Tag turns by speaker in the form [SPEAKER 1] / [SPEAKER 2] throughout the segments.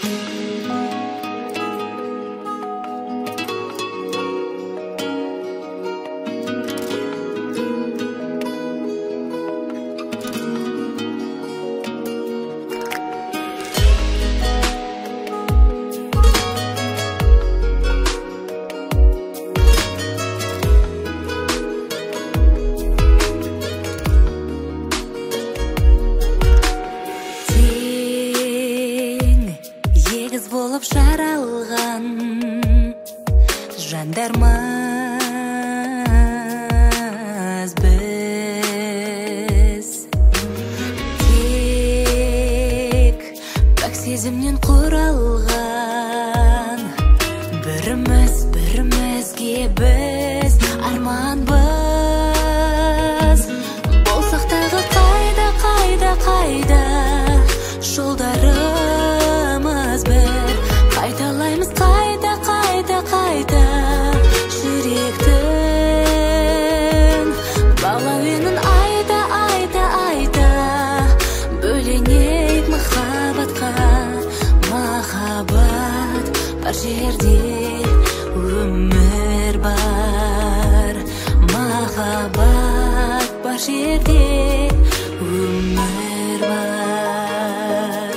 [SPEAKER 1] Болып жаралған жандармыз біз, тек пәк сезімнен құралған бірімізге біз арманбыз. Болсақ тағы қайда жолдарымыз бір, қайталаймыз қайта жүректің балауенін айта бөленейік махаббатқа. Махаббат бар жерде өмір бар, махаббат бар жерде өмір бар.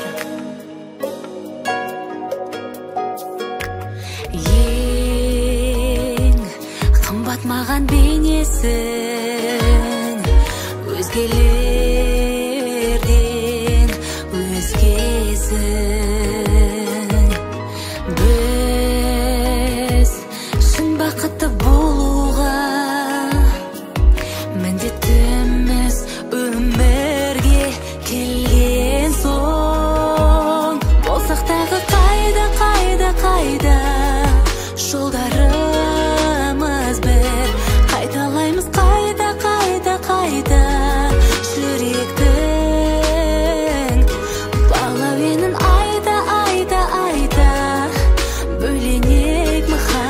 [SPEAKER 1] Ең қымбат маған бейнесің, өзгелерден өзгесің.